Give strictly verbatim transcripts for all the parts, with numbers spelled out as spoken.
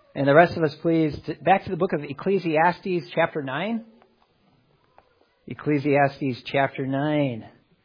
And the rest of us, please, back to the book of Ecclesiastes, chapter nine. Ecclesiastes, chapter nine.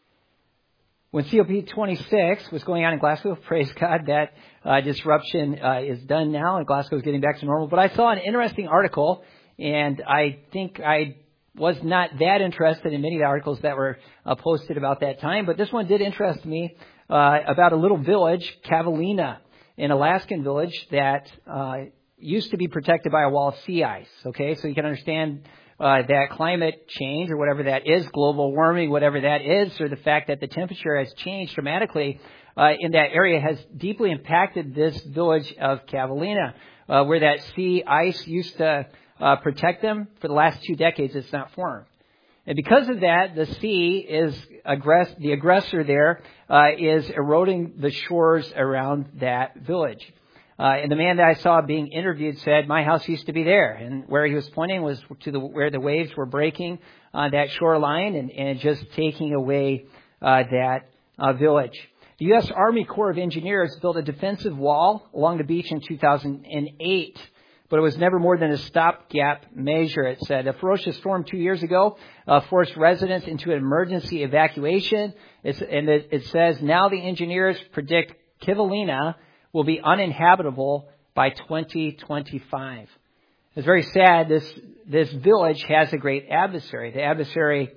When C O P twenty-six was going on in Glasgow, praise God, that uh, disruption uh, is done now, and Glasgow is getting back to normal. But I saw an interesting article, and I think I was not that interested in many of the articles that were uh, posted about that time. But this one did interest me uh, about a little village, Cavallina, an Alaskan village that uh, used to be protected by a wall of sea ice. Okay, so you can understand uh, that climate change, or whatever that is, global warming, whatever that is, or the fact that the temperature has changed dramatically uh, in that area has deeply impacted this village of Cavallina, uh, where that sea ice used to uh, protect them. For the last two decades, it's not formed. And because of that, the sea is aggress- the aggressor there uh, is eroding the shores around that village. Uh, and the man that I saw being interviewed said, my house used to be there. And where he was pointing was to the where the waves were breaking on that shoreline and, and just taking away uh, that uh, village. The U S Army Corps of Engineers built a defensive wall along the beach in two thousand eight. But it was never more than a stopgap measure, it said. A ferocious storm two years ago uh, forced residents into an emergency evacuation. It's, and it, it says, now the engineers predict Cavallina will be uninhabitable by twenty twenty-five. It's very sad. This, this village has a great adversary. The adversary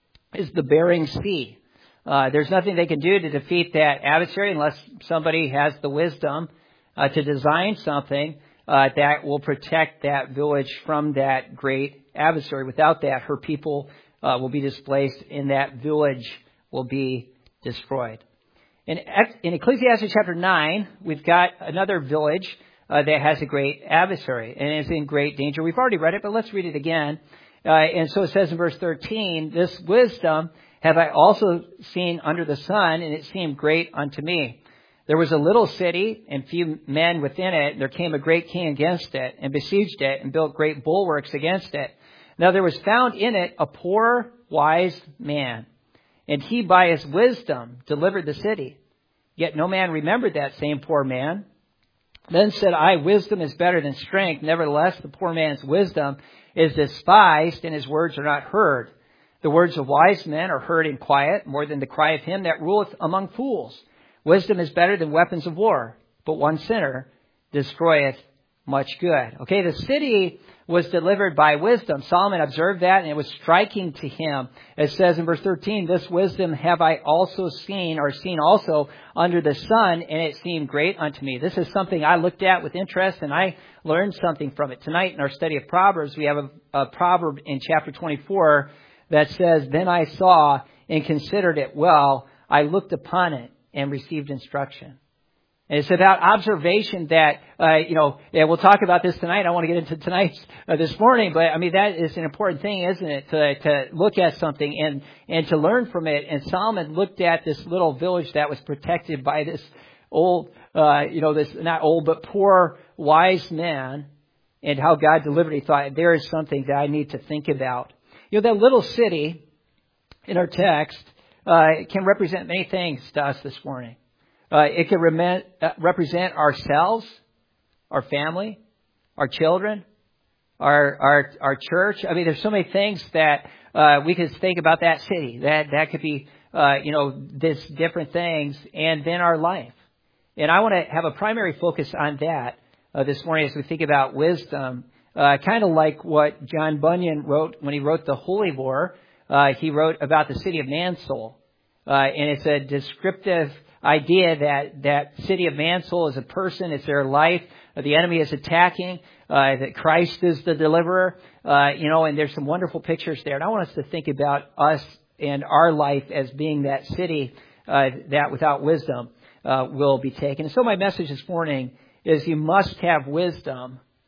is the Bering Sea. Uh, there's nothing they can do to defeat that adversary unless somebody has the wisdom uh, to design something Uh, that will protect that village from that great adversary. Without that, her people uh, will be displaced and that village will be destroyed. In, in Ecclesiastes chapter nine, we've got another village uh, that has a great adversary and is in great danger. We've already read it, but let's read it again. Uh, and so it says in verse thirteen, this wisdom have I also seen under the sun, and it seemed great unto me. There was a little city and few men within it. There came a great king against it and besieged it and built great bulwarks against it. Now there was found in it a poor, wise man, and he by his wisdom delivered the city. Yet no man remembered that same poor man. Then said I, wisdom is better than strength. Nevertheless, the poor man's wisdom is despised and his words are not heard. The words of wise men are heard in quiet more than the cry of him that ruleth among fools. Wisdom is better than weapons of war, but one sinner destroyeth much good. Okay, the city was delivered by wisdom. Solomon observed that, and it was striking to him. It says in verse thirteen, this wisdom have I also seen, or seen also under the sun, and it seemed great unto me. This is something I looked at with interest, and I learned something from it. Tonight in our study of Proverbs, we have a, a proverb in chapter twenty-four that says, then I saw and considered it well. I looked upon it and received instruction. And it's about observation that, uh, you know, yeah, we'll talk about this tonight. I want to get into tonight's uh, this morning, but I mean, that is an important thing, isn't it? To, to look at something and, and to learn from it. And Solomon looked at this little village that was protected by this old, uh, you know, this not old, but poor, wise man, and how God delivered. He thought, there is something that I need to think about. You know, that little city in our text, Uh, it can represent many things to us this morning. Uh, it can rem- uh, represent ourselves, our family, our children, our our our church. I mean, there's so many things that uh, we could think about that city. That that could be, uh, you know, this different things, and then our life. And I want to have a primary focus on that uh, this morning as we think about wisdom, uh, kind of like what John Bunyan wrote when he wrote the Holy War. Uh, he wrote about the city of Mansoul. Uh, and it's a descriptive idea that that city of Mansoul is a person, it's their life, uh, the enemy is attacking, uh, that Christ is the deliverer, uh, you know, and there's some wonderful pictures there. And I want us to think about us and our life as being that city uh, that without wisdom uh, will be taken. And so my message this morning is you must have wisdom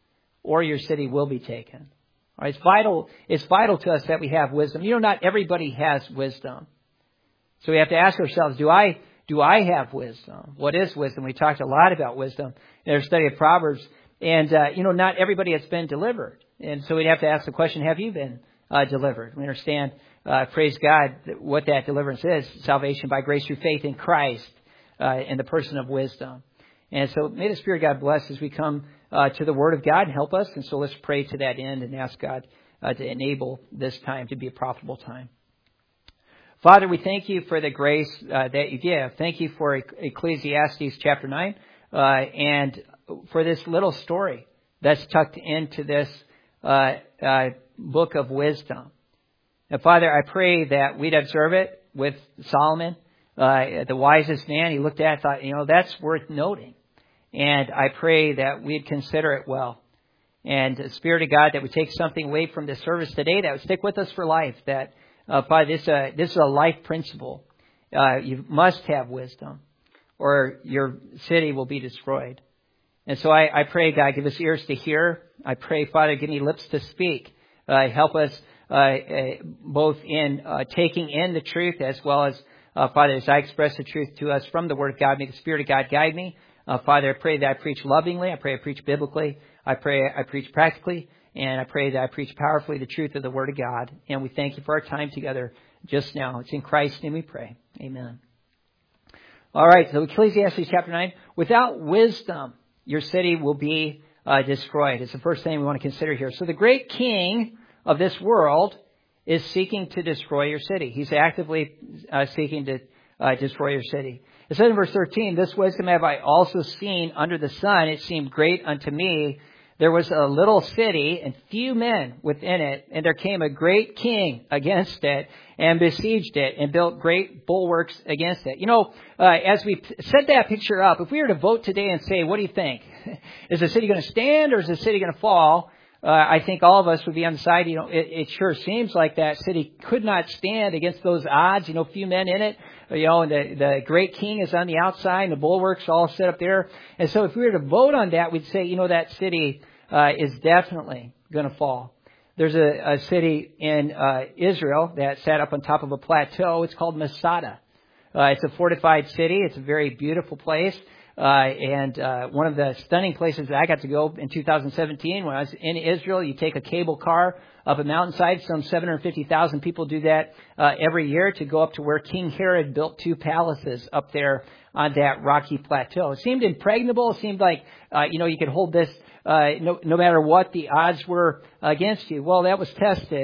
or your city will be taken. All right, it's vital, it's vital to us that we have wisdom. You know, not everybody has wisdom. So we have to ask ourselves, do I do I have wisdom? What is wisdom? We talked a lot about wisdom in our study of Proverbs. And, uh, you know, not everybody has been delivered. And so we'd have to ask the question, have you been uh, delivered? We understand, uh, praise God, what that deliverance is. Salvation by grace through faith in Christ uh, in the person of wisdom. And so may the Spirit of God bless as we come uh, to the Word of God and help us. And so let's pray to that end and ask God uh, to enable this time to be a profitable time. Father, we thank you for the grace uh, that you give. Thank you for Ecclesiastes chapter nine uh, and for this little story that's tucked into this uh, uh, book of wisdom. And Father, I pray that we'd observe it with Solomon, uh, the wisest man. He looked at it and thought, you know, that's worth noting. And I pray that we'd consider it well. And the Spirit of God, that would take something away from this service today that would stick with us for life, that Uh, Father, this, uh, this is a life principle. Uh, you must have wisdom, or your city will be destroyed. And so I, I pray, God, give us ears to hear. I pray, Father, give me lips to speak. Uh, help us uh, uh, both in uh, taking in the truth as well as, uh, Father, as I express the truth to us from the Word of God, may the Spirit of God guide me. Uh, Father, I pray that I preach lovingly. I pray I preach biblically. I pray I preach practically. And I pray that I preach powerfully the truth of the Word of God. And we thank you for our time together just now. It's in Christ's name we pray. Amen. All right, so Ecclesiastes chapter nine. Without wisdom, your city will be uh, destroyed. It's the first thing we want to consider here. So the great king of this world is seeking to destroy your city. He's actively uh, seeking to uh, destroy your city. It says in verse thirteen, this wisdom have I also seen under the sun. It seemed great unto me. There was a little city and few men within it, and there came a great king against it and besieged it and built great bulwarks against it. You know, uh, as we set that picture up, if we were to vote today and say, what do you think? Is the city going to stand or is the city going to fall? Uh, I think all of us would be on the side, you know, it, it sure seems like that city could not stand against those odds, you know, few men in it, you know, and the, the great king is on the outside and the bulwarks all set up there. And so if we were to vote on that, we'd say, you know, that city Uh, is definitely going to fall. There's a, a city in uh, Israel that sat up on top of a plateau. It's called Masada. Uh, it's a fortified city. It's a very beautiful place. Uh, and uh, one of the stunning places that I got to go in two thousand seventeen when I was in Israel, you take a cable car up a mountainside. Some seven hundred fifty thousand people do that uh, every year to go up to where King Herod built two palaces up there on that rocky plateau. It seemed impregnable. It seemed like, uh, you know, you could hold this Uh, no, no matter what the odds were against you. Well, that was tested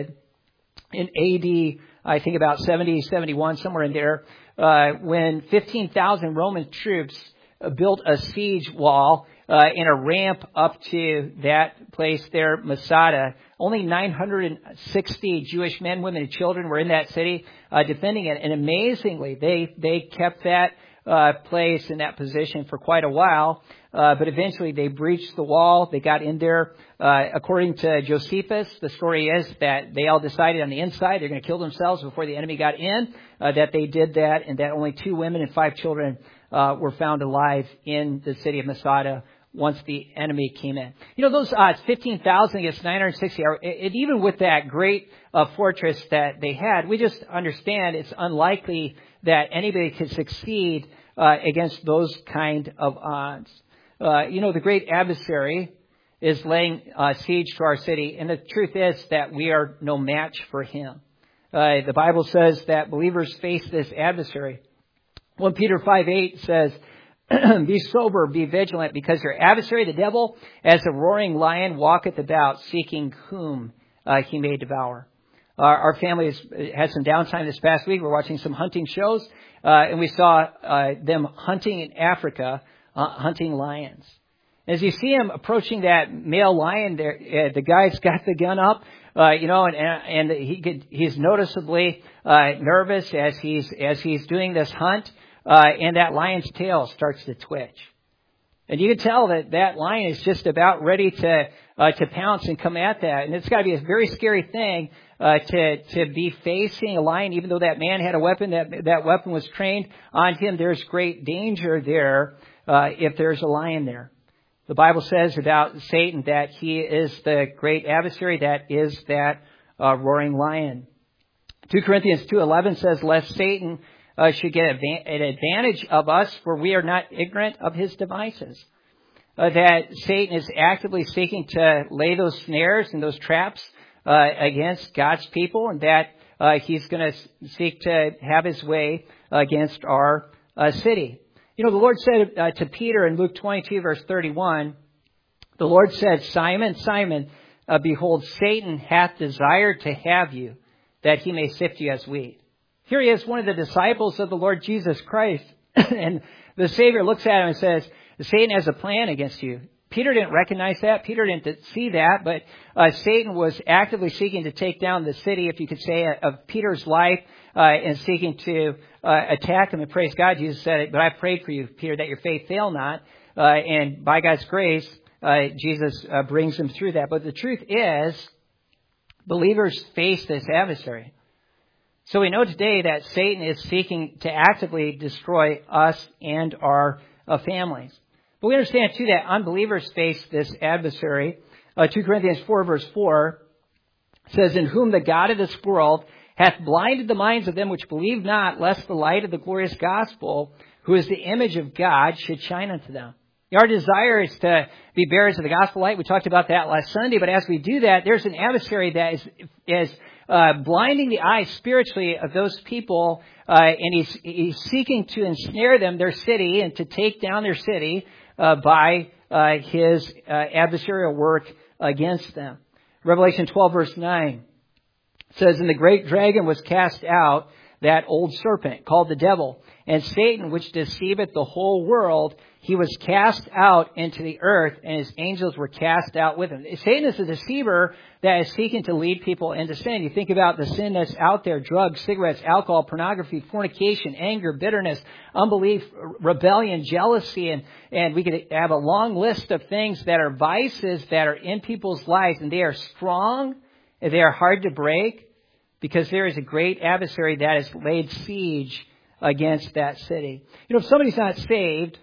in A D, I think about seventy, seventy-one, somewhere in there, uh, when fifteen thousand Roman troops built a siege wall uh, and a ramp up to that place there, Masada. Only nine hundred sixty Jewish men, women, and children were in that city uh, defending it. And amazingly, they, they kept that uh, place in that position for quite a while. Uh, but eventually they breached the wall. They got in there. Uh, according to Josephus, the story is that they all decided on the inside they're going to kill themselves before the enemy got in, uh, that they did that, and that only two women and five children uh, were found alive in the city of Masada once the enemy came in. You know, those odds, fifteen thousand against nine hundred sixty, are, it, even with that great uh, fortress that they had, we just understand it's unlikely that anybody could succeed uh, against those kind of odds. Uh, you know, the great adversary is laying uh, siege to our city. And the truth is that we are no match for him. Uh, the Bible says that believers face this adversary. First Peter five eight says, be sober, be vigilant, because your adversary, the devil, as a roaring lion, walketh about, seeking whom uh, he may devour. Uh, our family has had some downtime this past week. We're watching some hunting shows, uh, and we saw uh, them hunting in Africa, Uh, hunting lions. As you see him approaching that male lion, there, uh, the guy's got the gun up, uh, you know, and and he could, he's noticeably uh, nervous as he's as he's doing this hunt, uh, and that lion's tail starts to twitch, and you can tell that that lion is just about ready to uh, to pounce and come at that, and it's got to be a very scary thing uh, to to be facing a lion, even though that man had a weapon, that that weapon was trained on him. There's great danger there. Uh, if there's a lion there. The Bible says about Satan that he is the great adversary, that is that uh, roaring lion. Second Corinthians two eleven says, lest Satan uh, should get an advantage of us, for we are not ignorant of his devices. Uh, that Satan is actively seeking to lay those snares and those traps uh, against God's people, and that uh, he's going to seek to have his way against our uh, city. You know, the Lord said uh, to Peter in Luke twenty-two, verse thirty-one, The Lord said, Simon, Simon, uh, behold, Satan hath desired to have you, that he may sift you as wheat. Here he is, one of the disciples of the Lord Jesus Christ. And the Savior looks at him and says, Satan has a plan against you. Peter didn't recognize that. Peter didn't see that. But uh, Satan was actively seeking to take down the city, if you could say, of Peter's life, uh, and seeking to uh, attack him. And praise God, Jesus said, but I prayed for you, Peter, that your faith fail not. Uh, and by God's grace, uh, Jesus uh, brings him through that. But the truth is, believers face this adversary. So we know today that Satan is seeking to actively destroy us and our uh, families. But we understand, too, that unbelievers face this adversary. Uh, Second Corinthians four, verse four says, in whom the God of this world hath blinded the minds of them which believe not, lest the light of the glorious gospel, who is the image of God, should shine unto them. Our desire is to be bearers of the gospel light. We talked about that last Sunday. But as we do that, there's an adversary that is, is uh, blinding the eyes spiritually of those people, uh, and he's, he's seeking to ensnare them, their city, and to take down their city uh, by uh, his uh, adversarial work against them. Revelation twelve, verse nine says, and the great dragon was cast out, that old serpent, called the devil, and Satan, which deceiveth the whole world, he was cast out into the earth, and his angels were cast out with him. Satan is a deceiver that is seeking to lead people into sin. You think about the sin that's out there: drugs, cigarettes, alcohol, pornography, fornication, anger, bitterness, unbelief, rebellion, jealousy, and, and we could have a long list of things that are vices that are in people's lives, and they are strong, and they are hard to break, because there is a great adversary that has laid siege against that city. You know, if somebody's not saved,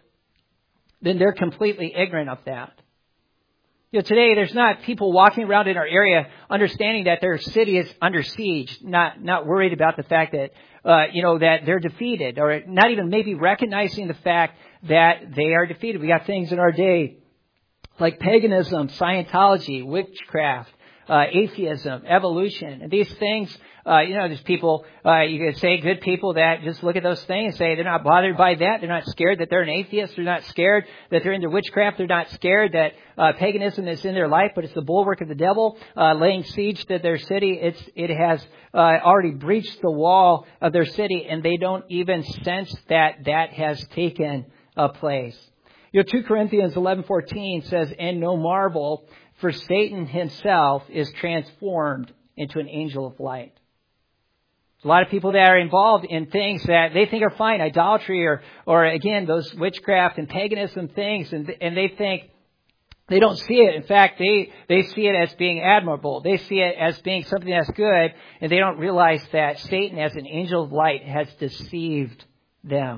then they're completely ignorant of that. You know, today there's not people walking around in our area understanding that their city is under siege, not not worried about the fact that, uh, you know, that they're defeated, or not even maybe recognizing the fact that they are defeated. We got things in our day like paganism, Scientology, witchcraft, Uh, atheism, evolution, and these things, uh, you know, there's people, uh, you could say good people that just look at those things and say they're not bothered by that. They're not scared that they're an atheist. They're not scared that they're into witchcraft. They're not scared that uh, paganism is in their life, but it's the bulwark of the devil, uh, laying siege to their city. It's, it has uh, already breached the wall of their city, and they don't even sense that that has taken a place. You know, Second Corinthians eleven fourteen says, and no marvel, for Satan himself is transformed into an angel of light. There's a lot of people that are involved in things that they think are fine, idolatry, or, or again, those witchcraft and paganism things, and, and they think they don't see it. In fact, they, they see it as being admirable. They see it as being something that's good, and they don't realize that Satan, as an angel of light, has deceived them.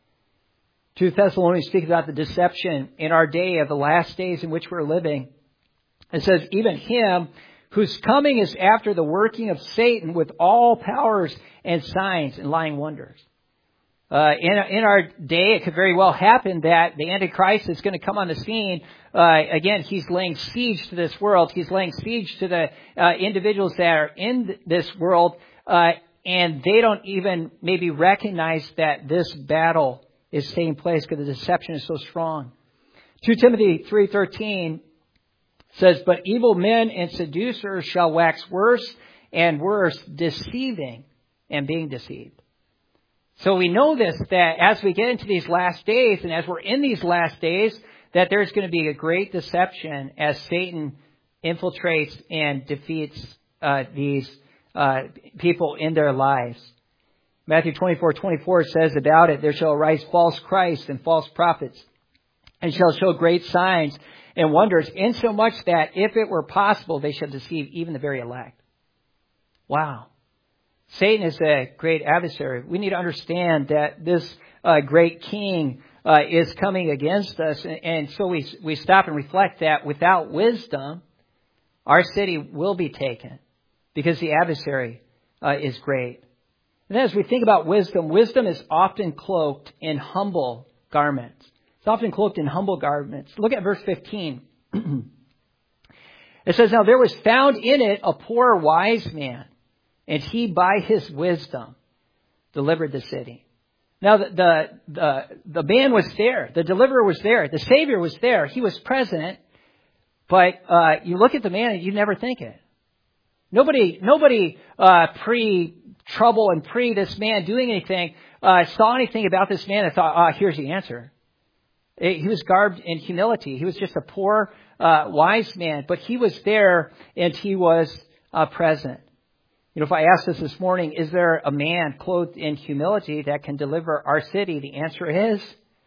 Second Thessalonians speaks about the deception in our day of the last days in which we're living. It says, even him whose coming is after the working of Satan with all powers and signs and lying wonders. Uh, in, in our day, it could very well happen that the Antichrist is going to come on the scene. Uh, again, he's laying siege to this world. He's laying siege to the uh, individuals that are in this world. Uh, and they don't even maybe recognize that this battle is taking place because the deception is so strong. Second Timothy three thirteen says, but evil men and seducers shall wax worse and worse, deceiving and being deceived. So we know this, that as we get into these last days, and as we're in these last days, that there's going to be a great deception as Satan infiltrates and defeats uh, these uh, people in their lives. Matthew twenty-four twenty-four says about it, there shall arise false Christs and false prophets, and shall show great signs and wonders, insomuch that if it were possible, they shall deceive even the very elect. Wow. Satan is a great adversary. We need to understand that this uh, great king uh, is coming against us. And, and so we, we stop and reflect that without wisdom, our city will be taken because the adversary uh, is great. And as we think about wisdom, wisdom is often cloaked in humble garments. It's often cloaked in humble garments. Look at verse fifteen. It says, now there was found in it a poor wise man, and he by his wisdom delivered the city. Now the, the, the, the man was there. The deliverer was there. The Savior was there. He was present. But uh, you look at the man and you never think it. Nobody, nobody uh, pre-trouble and pre this man doing anything uh, saw anything about this man and thought, ah, here's the answer. He was garbed in humility. He was just a poor, uh, wise man, but he was there and he was uh, present. You know, if I asked us this morning, is there a man clothed in humility that can deliver our city? The answer is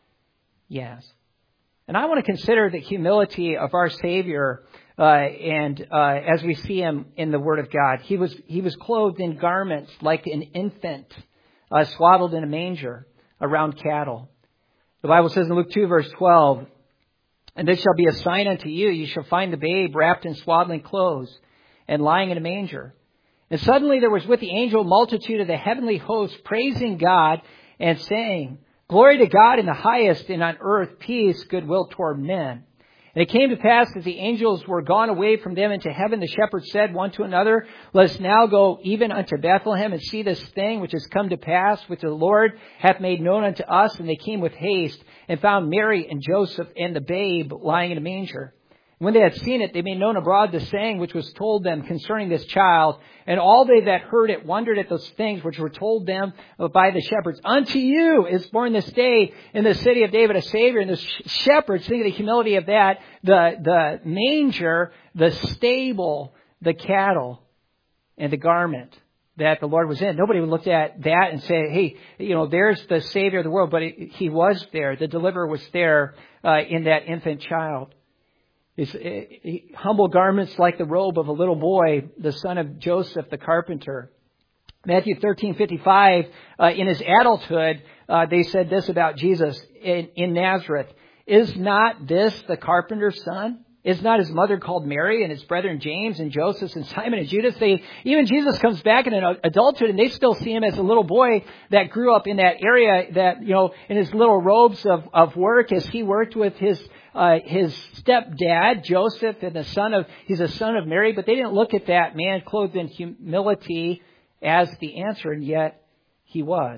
yes. And I want to consider the humility of our Savior, uh, and uh, as we see him in the Word of God, he was he was clothed in garments like an infant, uh, swaddled in a manger around cattle. The Bible says in Luke two, verse twelve, "And this shall be a sign unto you: you shall find the babe wrapped in swaddling clothes and lying in a manger." And suddenly there was with the angel a multitude of the heavenly hosts praising God and saying, "Glory to God in the highest, and on earth peace, goodwill toward men." And it came to pass as the angels were gone away from them into heaven, the shepherds said one to another, "Let us now go even unto Bethlehem and see this thing which has come to pass, which the Lord hath made known unto us." And they came with haste and found Mary and Joseph and the babe lying in a manger. When they had seen it, they made known abroad the saying which was told them concerning this child. And all they that heard it wondered at those things which were told them by the shepherds. "Unto you is born this day in the city of David a Savior." And the shepherds, think of the humility of that, the, the manger, the stable, the cattle, and the garment that the Lord was in. Nobody would look at that and say, hey, you know, there's the Savior of the world. But it, he was there. The deliverer was there uh, in that infant child. His humble garments like the robe of a little boy, the son of Joseph the carpenter. Matthew thirteen fifty-five, uh, in his adulthood, uh, they said this about Jesus in, in Nazareth. "Is not this the carpenter's son? Is not his mother called Mary, and his brethren James and Joseph and Simon and Judas?" They, even Jesus comes back in an adulthood and they still see him as a little boy that grew up in that area, that, you know, in his little robes of, of work as he worked with his Uh, his stepdad, Joseph, and the son of, he's a son of Mary, but they didn't look at that man clothed in humility as the answer, and yet he was.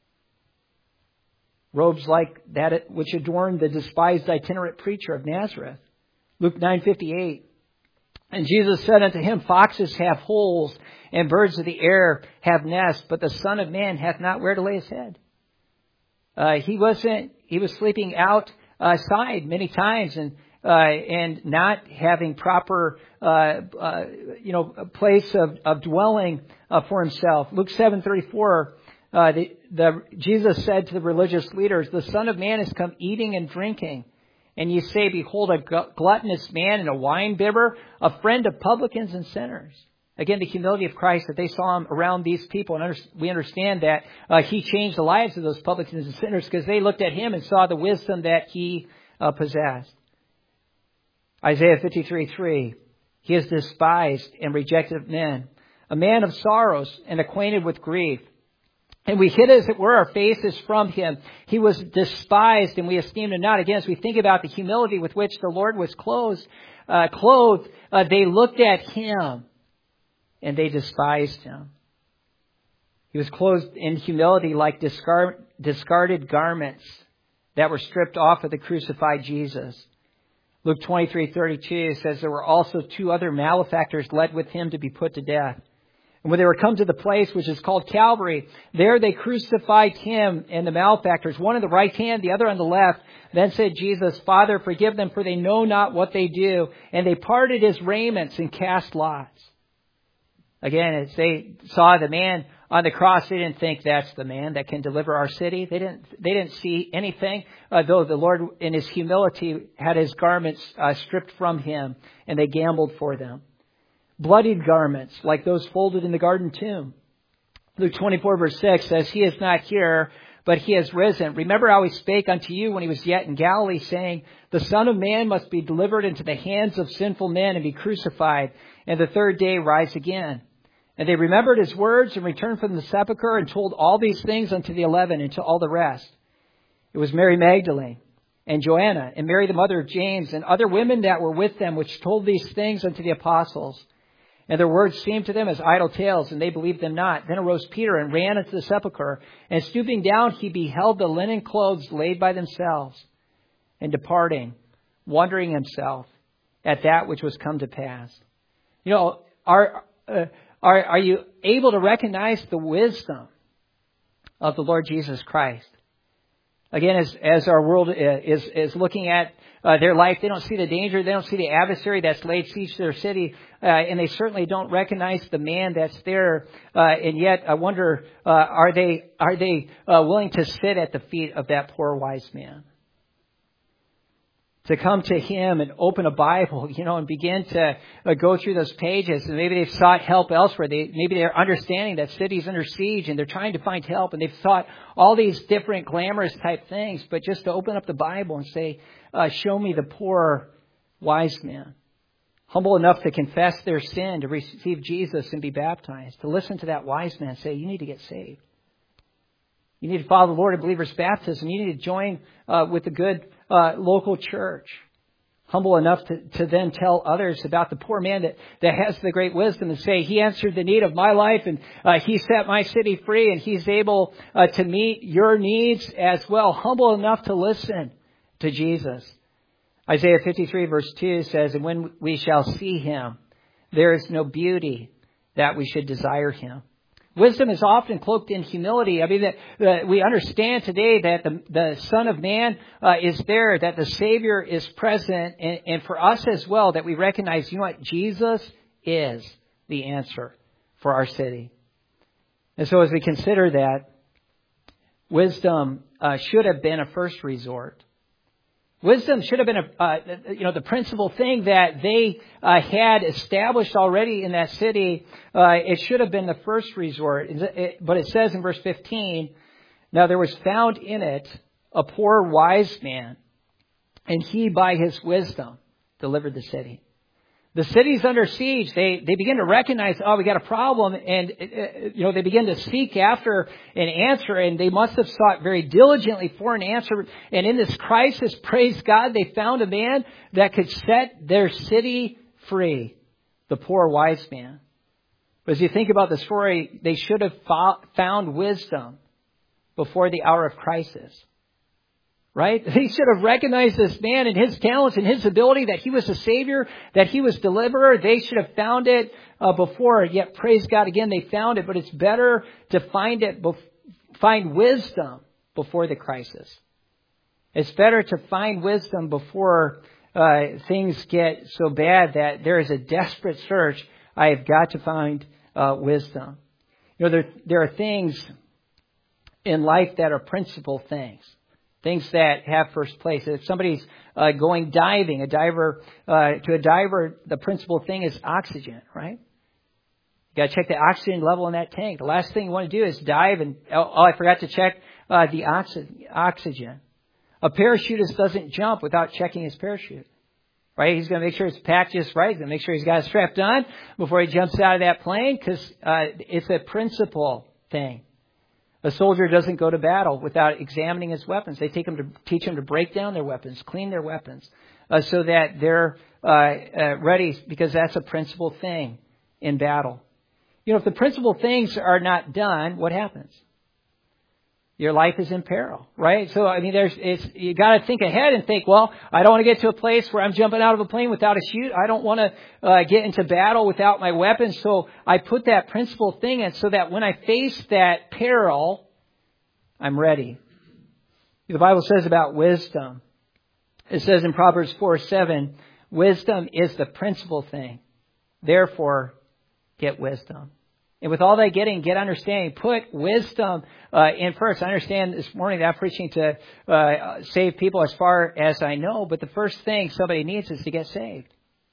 Robes like that which adorned the despised itinerant preacher of Nazareth. Luke nine fifty-eight. "And Jesus said unto him, Foxes have holes, and birds of the air have nests, but the Son of Man hath not where to lay his head." Uh, he wasn't, he was sleeping out Uh, side many times and uh, and not having proper uh, uh, you know a place of, of dwelling uh, for himself. Luke seven thirty-four, uh, the, the Jesus said to the religious leaders, "The Son of Man is come eating and drinking, and ye say, Behold, a gluttonous man and a winebibber, a friend of publicans and sinners." Again, the humility of Christ, that they saw him around these people. And under, we understand that uh, he changed the lives of those publicans and sinners because they looked at him and saw the wisdom that he uh, possessed. Isaiah fifty-three three, "He is despised and rejected of men, a man of sorrows and acquainted with grief. And we hid, as it were, our faces from him. He was despised and we esteemed him not." Again, as we think about the humility with which the Lord was clothed, uh, clothed uh, they looked at him and they despised him. He was clothed in humility like discard, discarded garments that were stripped off of the crucified Jesus. Luke twenty-three thirty-two says there were also two other malefactors led with him to be put to death. And when they were come to the place which is called Calvary, there they crucified him and the malefactors, one on the right hand, the other on the left. Then said Jesus, "Father, forgive them, for they know not what they do." And they parted his raiments and cast lots. Again, as they saw the man on the cross, they didn't think that's the man that can deliver our city. They didn't. They didn't see anything. Uh, though the Lord, in His humility, had His garments uh, stripped from Him, and they gambled for them. Bloodied garments, like those folded in the garden tomb. Luke twenty-four verse six says, "He is not here, but He has risen. Remember how He spake unto you when He was yet in Galilee, saying, The Son of Man must be delivered into the hands of sinful men and be crucified, and the third day rise again." And they remembered His words and returned from the sepulchre and told all these things unto the eleven and to all the rest. It was Mary Magdalene and Joanna and Mary the mother of James and other women that were with them, which told these things unto the apostles. And their words seemed to them as idle tales, and they believed them not. Then arose Peter and ran into the sepulchre, and stooping down, he beheld the linen clothes laid by themselves. And departing, wondering himself, at that which was come to pass. You know, are, uh, are, are you able to recognize the wisdom of the Lord Jesus Christ? Again, as, as our world is, is looking at uh, their life, they don't see the danger. They don't see the adversary that's laid siege to their city. Uh, and they certainly don't recognize the man that's there. Uh, and yet, I wonder, uh, are they, are they uh, willing to sit at the feet of that poor wise man? To come to him and open a Bible, you know, and begin to uh, go through those pages. And maybe they've sought help elsewhere. They, maybe they're understanding that city's under siege and they're trying to find help. And they've sought all these different glamorous type things. But just to open up the Bible and say, uh, show me the poor wise man. Humble enough to confess their sin, to receive Jesus and be baptized. To listen to that wise man say, you need to get saved. You need to follow the Lord in believer's baptism. You need to join uh, with the good uh, local church. Humble enough to, to then tell others about the poor man that, that has the great wisdom and say, he answered the need of my life and uh, he set my city free and he's able uh, to meet your needs as well. Humble enough to listen to Jesus. Isaiah fifty-three verse two says, and when we shall see him, there is no beauty that we should desire him. Wisdom is often cloaked in humility. I mean, that, that we understand today that the, the Son of Man uh, is there, that the Savior is present, and, and for us as well, that we recognize, you know what, Jesus is the answer for our city. And so as we consider that, wisdom uh, should have been a first resort. Wisdom should have been, a, uh, you know, the principal thing that they uh, had established already in that city. Uh, it should have been the first resort. It, but it says in verse fifteen, now there was found in it a poor wise man, and he by his wisdom delivered the city. The city's under siege. They they begin to recognize, oh, we got a problem. And, you know, they begin to seek after an answer. And they must have sought very diligently for an answer. And in this crisis, praise God, they found a man that could set their city free. The poor wise man. But as you think about the story, they should have found wisdom before the hour of crisis. Right? They should have recognized this man and his talents and his ability, that he was a Savior, that he was deliverer. They should have found it uh, before. Yet, praise God, again, they found it. But it's better to find it, bef- find wisdom before the crisis. It's better to find wisdom before uh, things get so bad that there is a desperate search. I have got to find uh, wisdom. You know, there there are things in life that are principal things. Things that have first place. If somebody's uh, going diving, a diver, uh, to a diver, the principal thing is oxygen, right? You got to check the oxygen level in that tank. The last thing you want to do is dive and, oh, oh I forgot to check uh, the oxy- oxygen. A parachutist doesn't jump without checking his parachute, right? He's going to make sure it's packed just right. He's going to make sure he's got it strapped on before he jumps out of that plane, because uh, it's a principal thing. A soldier doesn't go to battle without examining his weapons. They take them to teach them to break down their weapons, clean their weapons, uh, so that they're uh, uh, ready, because that's a principal thing in battle. You know, if the principal things are not done, what happens? Your life is in peril, right? So, I mean, there's it's you got to think ahead and think, well, I don't want to get to a place where I'm jumping out of a plane without a chute. I don't want to uh, get into battle without my weapons. So I put that principal thing in so that when I face that peril, I'm ready. The Bible says about wisdom. It says in Proverbs four seven, wisdom is the principal thing. Therefore, get wisdom. And with all that getting, get understanding. Put wisdom uh, in first. I understand this morning that I'm preaching to uh, save people as far as I know. But the first thing somebody needs is to get saved.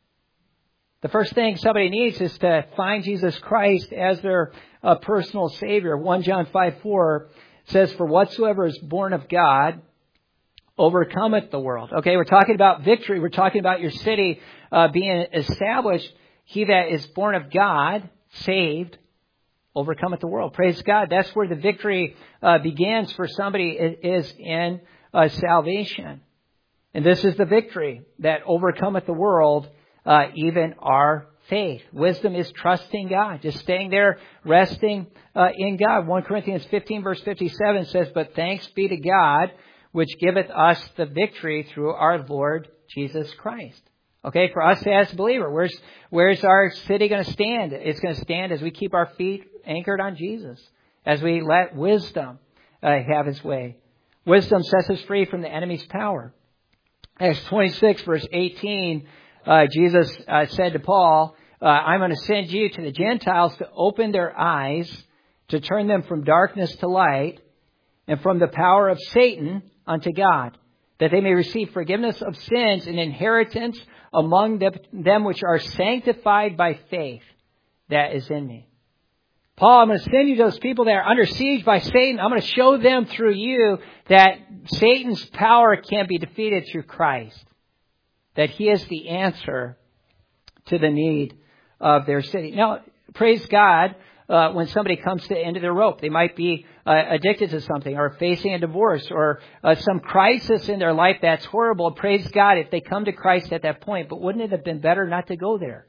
The first thing somebody needs is to find Jesus Christ as their uh, personal Savior. First John five four says, for whatsoever is born of God overcometh the world. Okay, we're talking about victory. We're talking about your city uh, being established. He that is born of God, saved, overcometh the world. Praise God. That's where the victory uh, begins for somebody, is in uh, salvation. And this is the victory that overcometh the world, uh, even our faith. Wisdom is trusting God, just staying there, resting uh, in God. First Corinthians fifteen verse fifty-seven says, but thanks be to God, which giveth us the victory through our Lord Jesus Christ. Okay, for us as a believer, where's where's our city going to stand? It's going to stand as we keep our feet anchored on Jesus, as we let wisdom uh, have His way. Wisdom sets us free from the enemy's power. Acts twenty-six, verse eighteen, uh, Jesus uh, said to Paul, uh, I'm going to send you to the Gentiles to open their eyes, to turn them from darkness to light, and from the power of Satan unto God, that they may receive forgiveness of sins and inheritance among them which are sanctified by faith that is in me. Paul, I'm going to send you those people that are under siege by Satan. I'm going to show them through you that Satan's power can be defeated through Christ, that He is the answer to the need of their city. Now, praise God, uh, when somebody comes to the end of their rope, they might be uh, addicted to something or facing a divorce or uh, some crisis in their life that's horrible. Praise God if they come to Christ at that point. But wouldn't it have been better not to go there?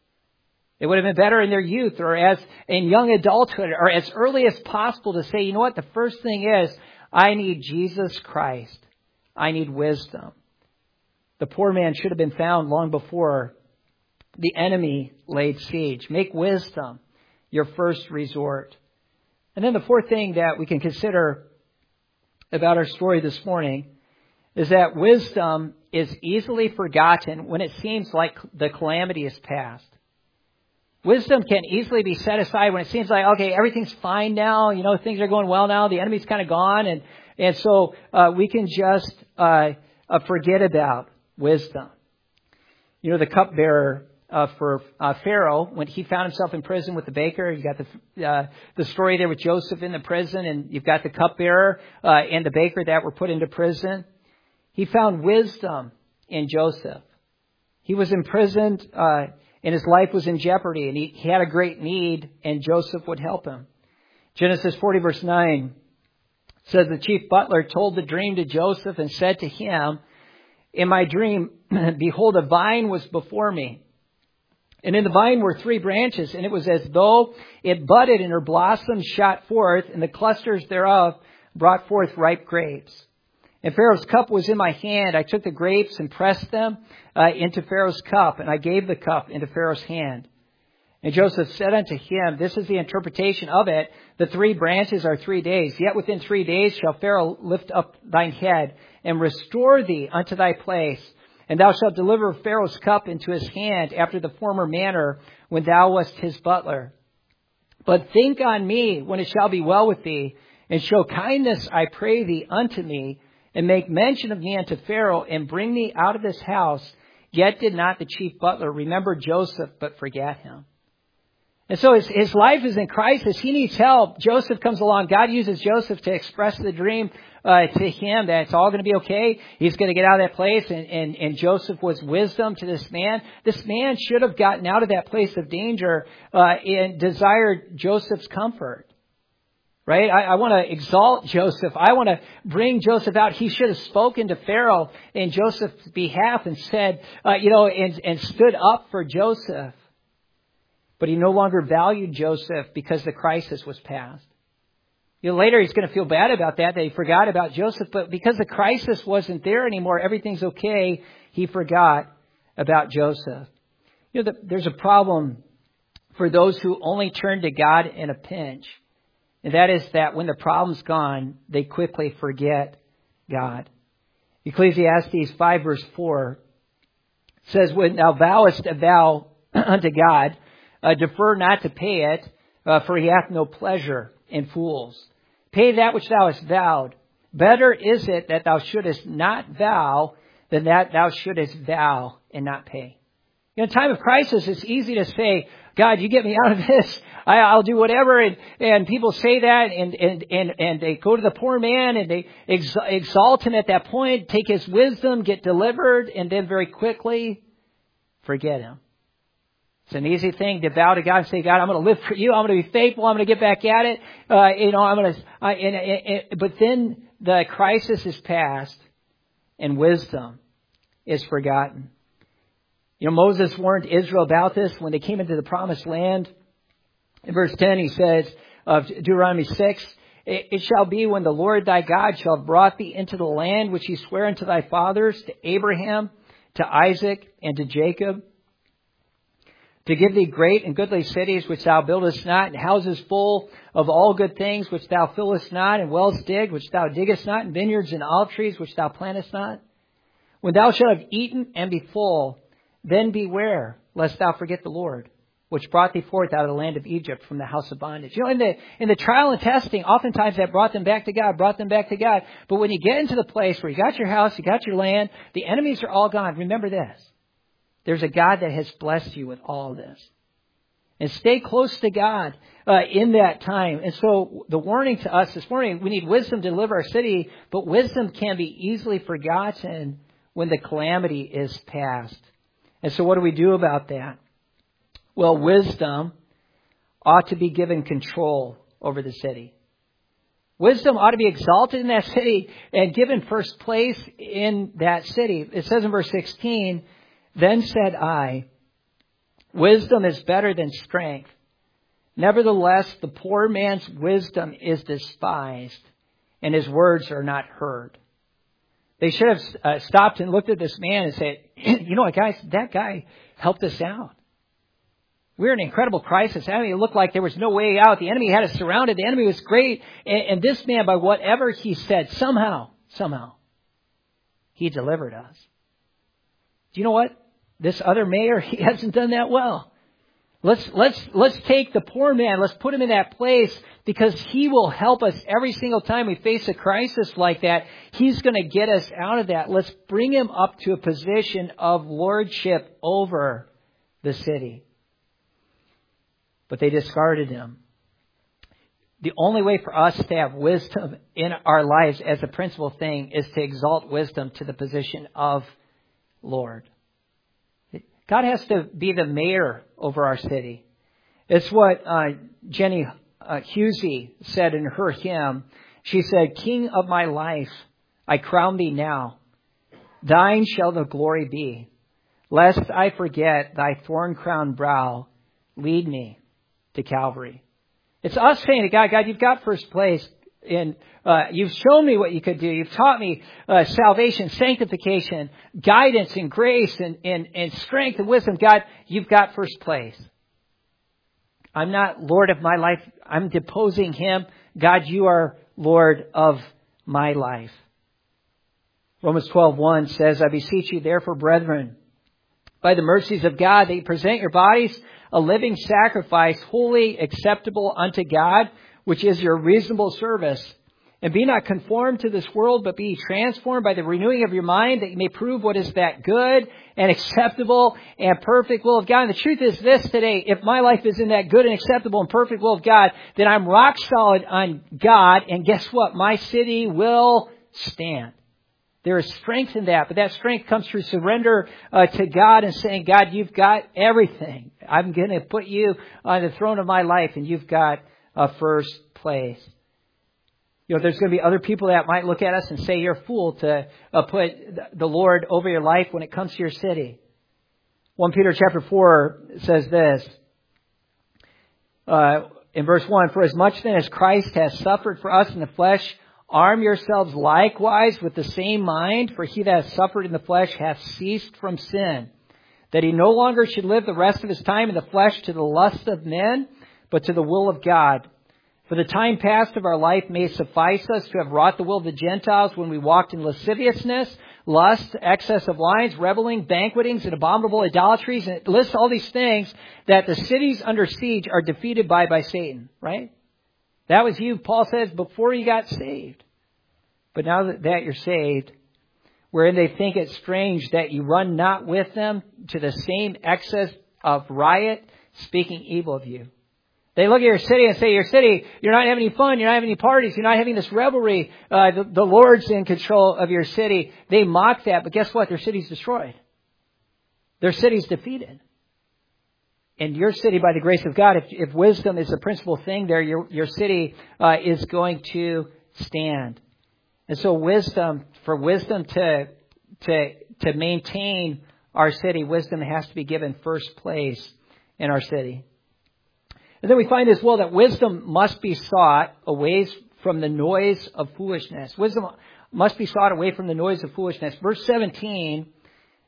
It would have been better in their youth or as in young adulthood or as early as possible to say, you know what, the first thing is I need Jesus Christ. I need wisdom. The poor man should have been found long before the enemy laid siege. Make wisdom your first resort. And then the fourth thing that we can consider about our story this morning is that wisdom is easily forgotten when it seems like the calamity is past. Wisdom can easily be set aside when it seems like, okay, everything's fine now. You know, things are going well now. The enemy's kind of gone. And, and so uh, we can just uh, uh, forget about wisdom. You know, the cupbearer uh, for uh, Pharaoh, when he found himself in prison with the baker, you got the uh, the story there with Joseph in the prison, and you've got the cupbearer uh, and the baker that were put into prison. He found wisdom in Joseph. He was imprisoned uh and his life was in jeopardy, and he, he had a great need, and Joseph would help him. Genesis forty, verse nine says, the chief butler told the dream to Joseph and said to him, in my dream, behold, a vine was before me. And in the vine were three branches, and it was as though it budded, and her blossoms shot forth, and the clusters thereof brought forth ripe grapes. And Pharaoh's cup was in my hand. I took the grapes and pressed them uh, into Pharaoh's cup, and I gave the cup into Pharaoh's hand. And Joseph said unto him, this is the interpretation of it. The three branches are three days. Yet within three days shall Pharaoh lift up thine head and restore thee unto thy place. And thou shalt deliver Pharaoh's cup into his hand after the former manner when thou wast his butler. But think on me when it shall be well with thee, and show kindness, I pray thee, unto me, and make mention of me unto Pharaoh, and bring me out of this house. Yet did not the chief butler remember Joseph, but forget him. And so his, his life is in crisis. He needs help. Joseph comes along. God uses Joseph to express the dream uh, to him that it's all going to be okay. He's going to get out of that place. And, and, and Joseph was wisdom to this man. This man should have gotten out of that place of danger uh, and desired Joseph's comfort. Right? I, I want to exalt Joseph. I want to bring Joseph out. He should have spoken to Pharaoh in Joseph's behalf and said, uh, you know, and, and stood up for Joseph. But he no longer valued Joseph because the crisis was past. You know, later he's going to feel bad about that, that he forgot about Joseph. But because the crisis wasn't there anymore, everything's okay, he forgot about Joseph. You know, the, there's a problem for those who only turn to God in a pinch. And that is that when the problem's gone, they quickly forget God. Ecclesiastes five verse four says, when thou vowest a vow unto God, uh, defer not to pay it, uh, for he hath no pleasure in fools. Pay that which thou hast vowed. Better is it that thou shouldest not vow than that thou shouldest vow and not pay. In a time of crisis, it's easy to say, God, you get me out of this. I, I'll do whatever. And, and people say that and, and, and, and they go to the poor man and they ex- exalt him at that point, take his wisdom, get delivered, and then very quickly forget him. It's an easy thing to vow to God and say, God, I'm going to live for you. I'm going to be faithful. I'm going to get back at it. Uh, you know, I'm going to, uh, and, and, and, but then the crisis is past and wisdom is forgotten. You know, Moses warned Israel about this when they came into the promised land. In verse ten, he says of Deuteronomy six, it shall be when the Lord thy God shall have brought thee into the land which he sware unto thy fathers, to Abraham, to Isaac and to Jacob, to give thee great and goodly cities which thou buildest not, and houses full of all good things which thou fillest not, and wells digged which thou diggest not, and vineyards and olive trees which thou plantest not. When thou shalt have eaten and be full, then beware lest thou forget the Lord, which brought thee forth out of the land of Egypt from the house of bondage. You know, in the in the trial and testing, oftentimes that brought them back to God, brought them back to God. But when you get into the place where you got your house, you got your land, the enemies are all gone, remember this. There's a God that has blessed you with all this. And stay close to God uh, in that time. And so the warning to us this morning, we need wisdom to deliver our city, but wisdom can be easily forgotten when the calamity is past. And so what do we do about that? Well, wisdom ought to be given control over the city. Wisdom ought to be exalted in that city and given first place in that city. It says in verse sixteen, then said I, wisdom is better than strength. Nevertheless, the poor man's wisdom is despised, and his words are not heard. They should have uh, stopped and looked at this man and said, you know what, guys, that guy helped us out. We're in an incredible crisis. I mean, it looked like there was no way out. The enemy had us surrounded. The enemy was great. And, and this man, by whatever he said, somehow, somehow, he delivered us. Do you know what? This other mayor, he hasn't done that well. Let's, let's, let's take the poor man. Let's put him in that place because he will help us every single time we face a crisis like that. He's going to get us out of that. Let's bring him up to a position of lordship over the city. But they discarded him. The only way for us to have wisdom in our lives as a principal thing is to exalt wisdom to the position of Lord. God has to be the mayor over our city. It's what uh, Jenny uh, Husey said in her hymn. She said, King of my life, I crown thee now. Thine shall the glory be. Lest I forget thy thorn-crowned brow, lead me to Calvary. It's us saying to God, God, you've got first place. And uh, you've shown me what you could do. You've taught me uh, salvation, sanctification, guidance and grace and, and, and strength and wisdom. God, you've got first place. I'm not Lord of my life. I'm deposing him. God, you are Lord of my life. Romans twelve one says, I beseech you therefore, brethren, by the mercies of God, that you present your bodies a living sacrifice, holy, acceptable unto God, which is your reasonable service. And be not conformed to this world, but be transformed by the renewing of your mind, that you may prove what is that good and acceptable and perfect will of God. And the truth is this today, if my life is in that good and acceptable and perfect will of God, then I'm rock solid on God. And guess what? My city will stand. There is strength in that, but that strength comes through surrender uh, to God and saying, God, you've got everything. I'm going to put you on the throne of my life, and you've got a first place. You know, there's going to be other people that might look at us and say you're a fool to uh, put the Lord over your life when it comes to your city. First Peter chapter four says this, uh, in verse one, for as much then as Christ has suffered for us in the flesh, arm yourselves likewise with the same mind, for he that has suffered in the flesh hath ceased from sin, that he no longer should live the rest of his time in the flesh to the lust of men, but to the will of God. For the time past of our life may suffice us to have wrought the will of the Gentiles when we walked in lasciviousness, lust, excess of wines, reveling, banquetings, and abominable idolatries. And it lists all these things that the cities under siege are defeated by by Satan, right? That was you, Paul says, before you got saved. But now that, that you're saved, wherein they think it strange that you run not with them to the same excess of riot, speaking evil of you. They look at your city and say, your city, you're not having any fun, you're not having any parties, you're not having this revelry. Uh, the, the Lord's in control of your city. They mock that, but guess what? Their city's destroyed. Their city's defeated. And your city, by the grace of God, if, if wisdom is the principal thing there, your, your city uh, is going to stand. And so wisdom, for wisdom to, to, to maintain our city, wisdom has to be given first place in our city. And then we find as well that wisdom must be sought away from the noise of foolishness. Wisdom must be sought away from the noise of foolishness. Verse seventeen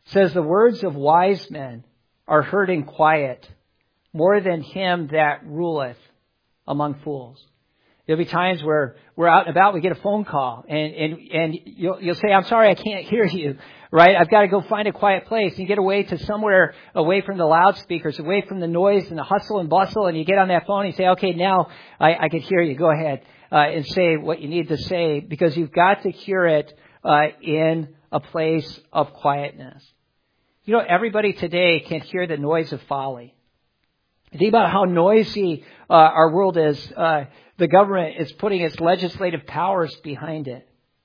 It says the words of wise men are heard in quiet, more than him that ruleth among fools. There'll be times where we're out and about, we get a phone call, and, and, and you'll, you'll say, I'm sorry, I can't hear you, right? I've got to go find a quiet place. You get away to somewhere away from the loudspeakers, away from the noise and the hustle and bustle, and you get on that phone and you say, okay, now I, I can hear you. Go ahead uh, and say what you need to say, because you've got to hear it uh, in a place of quietness. You know, everybody today can hear the noise of folly. Think about how noisy uh, our world is. Uh, the government is putting its legislative powers behind it.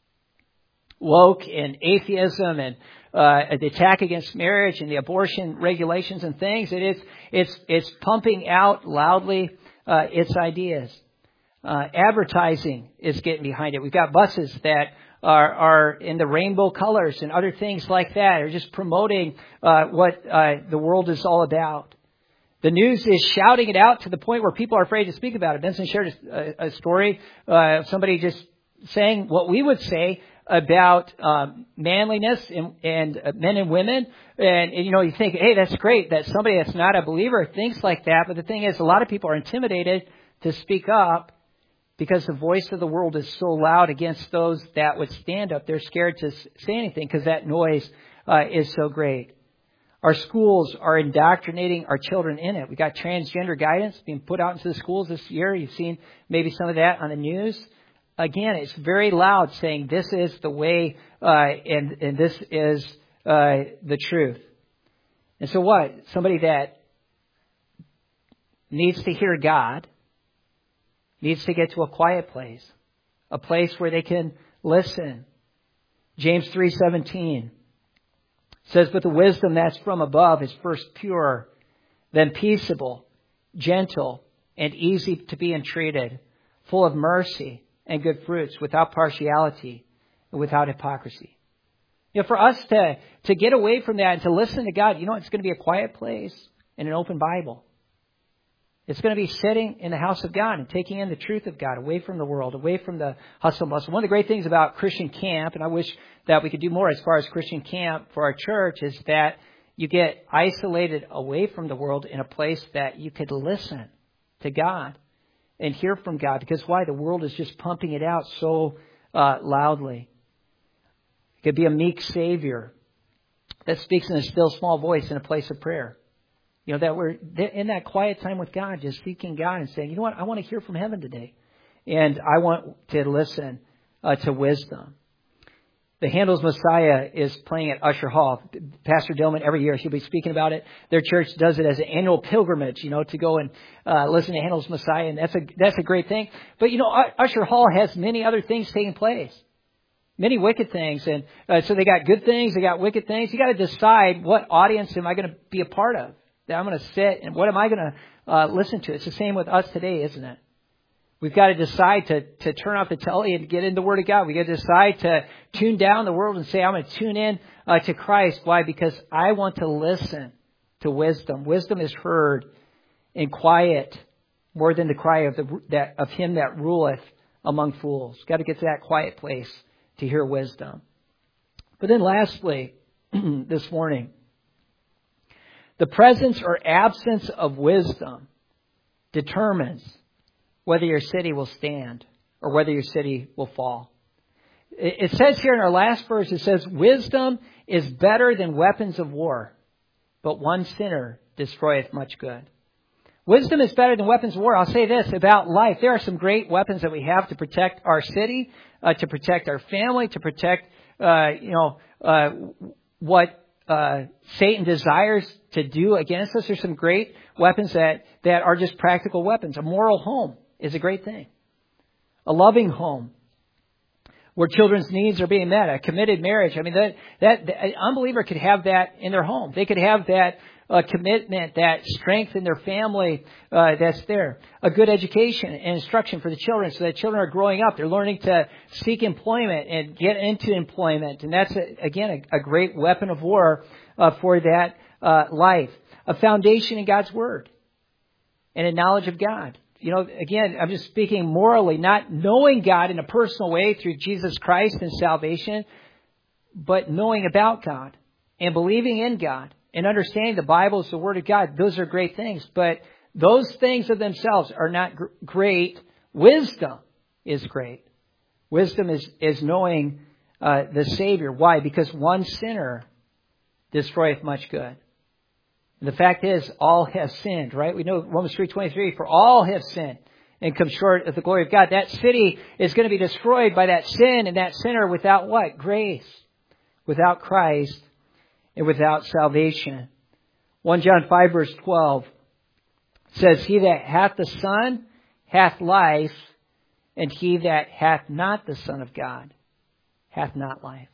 Woke and atheism and uh, the attack against marriage and the abortion regulations and things. It is it's it's pumping out loudly uh, its ideas. Uh, advertising is getting behind it. We've got buses that are, are in the rainbow colors and other things like that. Are just promoting uh, what uh, the world is all about. The news is shouting it out to the point where people are afraid to speak about it. Benson shared a, a story uh, of somebody just saying what we would say about um, manliness and, and uh, men and women. And, and, you know, you think, hey, that's great that somebody that's not a believer thinks like that. But the thing is, a lot of people are intimidated to speak up because the voice of the world is so loud against those that would stand up. They're scared to say anything because that noise uh, is so great. Our schools are indoctrinating our children in it. We got transgender guidance being put out into the schools this year. You've seen maybe some of that on the news. Again, it's very loud saying this is the way uh, and, and this is uh, the truth. And so what? Somebody that needs to hear God needs to get to a quiet place, a place where they can listen. James three seventeen. It says, but the wisdom that's from above is first pure, then peaceable, gentle, and easy to be entreated, full of mercy and good fruits, without partiality and without hypocrisy. You know, for us to, to get away from that and to listen to God, you know, it's going to be a quiet place and an open Bible. It's going to be sitting in the house of God and taking in the truth of God, away from the world, away from the hustle and bustle. One of the great things about Christian camp, and I wish that we could do more as far as Christian camp for our church, is that you get isolated away from the world in a place that you could listen to God and hear from God. Because why? The world is just pumping it out so uh, loudly. It could be a meek Savior that speaks in a still small voice in a place of prayer. You know, that we're in that quiet time with God, just seeking God and saying, you know what, I want to hear from heaven today. And I want to listen uh, to wisdom. The Handel's Messiah is playing at Usher Hall. Pastor Dillman, every year, she'll be speaking about it. Their church does it as an annual pilgrimage, you know, to go and uh, listen to Handel's Messiah. And that's a, that's a great thing. But, you know, Usher Hall has many other things taking place. Many wicked things. And uh, so they got good things, they got wicked things. You got to decide, what audience am I going to be a part of? That I'm going to sit and what am I going to uh, listen to? It's the same with us today, isn't it? We've got to decide to, to turn off the telly and get in the Word of God. We've got to decide to tune down the world and say, I'm going to tune in uh, to Christ. Why? Because I want to listen to wisdom. Wisdom is heard in quiet more than the cry of the that of him that ruleth among fools. Got to get to that quiet place to hear wisdom. But then lastly, this morning, the presence or absence of wisdom determines whether your city will stand or whether your city will fall. It says here in our last verse, it says, wisdom is better than weapons of war, but one sinner destroyeth much good. Wisdom is better than weapons of war. I'll say this about life. There are some great weapons that we have to protect our city, uh, to protect our family, to protect, uh, you know, uh, what Uh, Satan desires to do against us. There's some great weapons that, that are just practical weapons. A moral home is a great thing. A loving home where children's needs are being met. A committed marriage. I mean, that, that, that an unbeliever could have that in their home. They could have that uh, commitment, that strength in their family uh, that's there. A good education and instruction for the children so that children are growing up. They're learning to seek employment and get into employment. And that's, a, again, a, a great weapon of war uh, for that uh, life. A foundation in God's Word and a knowledge of God. You know, again, I'm just speaking morally, not knowing God in a personal way through Jesus Christ and salvation, but knowing about God. and believing in God and understanding the Bible is the Word of God, those are great things. But those things of themselves are not gr- great. Wisdom is great. Wisdom is, is knowing uh, the Savior. Why? Because one sinner destroyeth much good. And the fact is, all have sinned, right? We know Romans three twenty-three, for all have sinned and come short of the glory of God. That city is going to be destroyed by that sin and that sinner without what? Grace. Without Christ and without salvation. First John five verse twelve says, he that hath the Son hath life, and he that hath not the Son of God hath not life.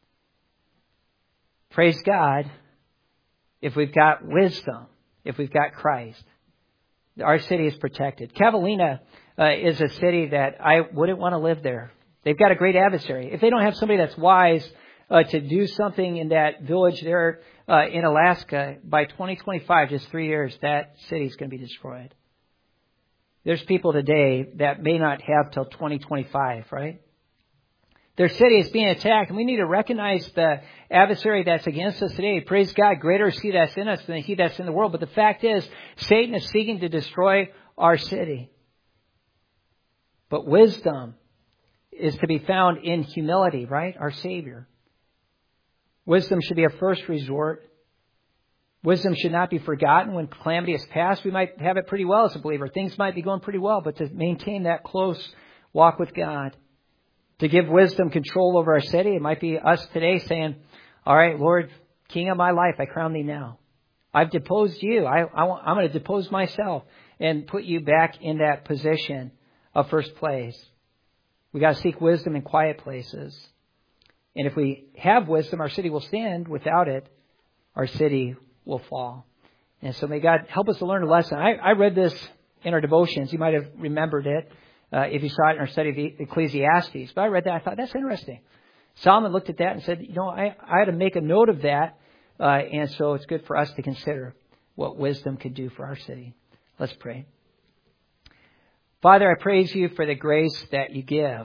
Praise God if we've got wisdom, if we've got Christ. Our city is protected. Cavallina uh, is a city that I wouldn't want to live there. They've got a great adversary. If they don't have somebody that's wise uh, to do something in that village there uh, in Alaska, by twenty twenty-five, just three years, that city is going to be destroyed. There's people today that may not have till twenty twenty-five, right? Their city is being attacked, and we need to recognize the adversary that's against us today. Praise God, greater is he that's in us than he that's in the world. But the fact is, Satan is seeking to destroy our city. But wisdom is to be found in humility, right? Our Savior. Wisdom should be a first resort. Wisdom should not be forgotten when calamity is past. We might have it pretty well as a believer. Things might be going pretty well, but to maintain that close walk with God, to give wisdom control over our city, it might be us today saying, all right, Lord, King of my life, I crown thee now. I've deposed you. I, I want, I'm going to depose myself and put you back in that position of first place. We got to seek wisdom in quiet places. And if we have wisdom, our city will stand. Without it, our city will fall. And so may God help us to learn a lesson. I, I read this in our devotions. You might have remembered it uh, if you saw it in our study of Ecclesiastes. But I read that. I thought, that's interesting. Solomon looked at that and said, you know, I, I had to make a note of that. Uh, and so it's good for us to consider what wisdom could do for our city. Let's pray. Father, I praise you for the grace that you give.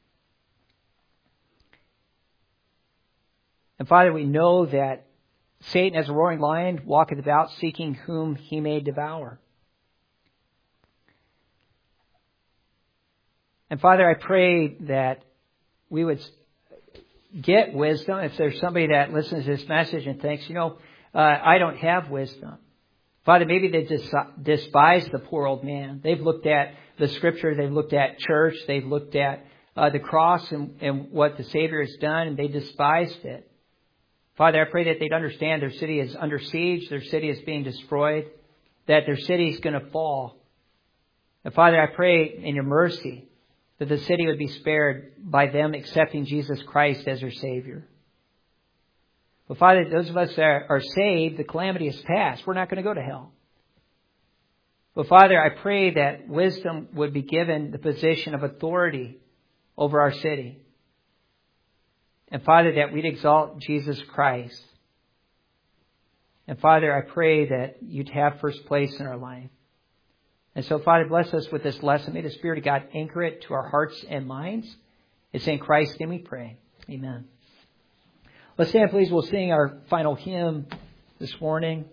And Father, we know that Satan, as a roaring lion, walketh about seeking whom he may devour. And Father, I pray that we would get wisdom. If there's somebody that listens to this message and thinks, you know, uh, I don't have wisdom. Father, maybe they dis- despise the poor old man. They've looked at the Scripture. They've looked at church. They've looked at uh, the cross and, and what the Savior has done, and they despised it. Father, I pray that they'd understand their city is under siege, their city is being destroyed, that their city is going to fall. And Father, I pray in your mercy that the city would be spared by them accepting Jesus Christ as their Savior. But Father, those of us that are, are saved, the calamity is past. We're not going to go to hell. But Father, I pray that wisdom would be given the position of authority over our city. And Father, that we'd exalt Jesus Christ. And Father, I pray that you'd have first place in our life. And so, Father, bless us with this lesson. May the Spirit of God anchor it to our hearts and minds. It's in Christ's name we pray. Amen. Let's stand, please. We'll sing our final hymn this morning.